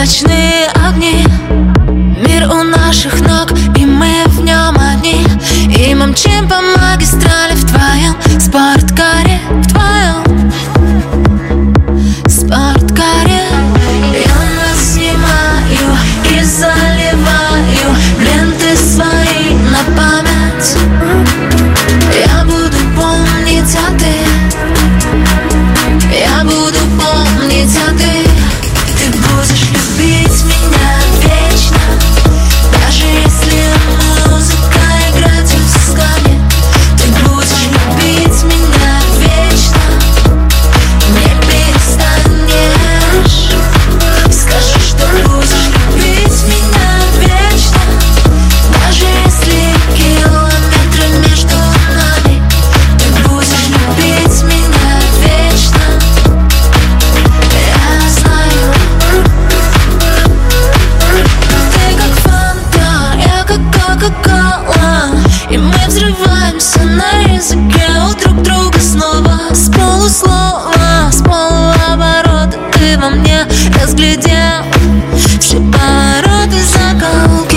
ночные огни, мир у наших ног, и мы в нем одни. И мы мчим по магистрали в твоем спорткаре, в твоем спорткаре. Я нас снимаю и заливаю ленты свои на память. Я буду помнить, а ты, я буду помнить, а ты. Ты будешь любить меня вечно, даже если музыка играть устали. Ты будешь любить меня вечно, не перестанешь. Скажи, что будешь любить меня вечно, даже если километры между нами. Ты будешь любить меня вечно, я знаю. Ты как фанта, я как кока-кола, и мы взрываемся на языке у друг друга снова. С полуслова, с полуоборота ты во мне разглядел все повороты, закоулки.